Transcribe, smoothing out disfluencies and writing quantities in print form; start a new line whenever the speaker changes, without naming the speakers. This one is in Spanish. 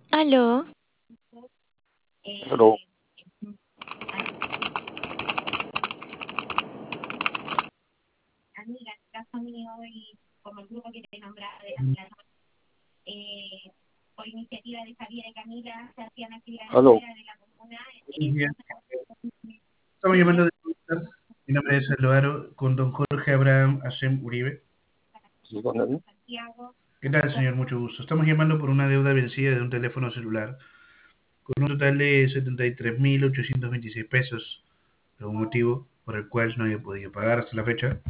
Aló,
Pero, aló,
Buenos días. Estamos llamando de Movistar. Mi nombre es Alvaro, con don Jorge Abraham Hashem Uribe.
sí, con él.
¿Qué tal, señor? Mucho gusto. Estamos llamando por una deuda vencida de un teléfono celular con un total de 73.826 pesos, por un motivo por el cual no había podido pagar hasta la fecha.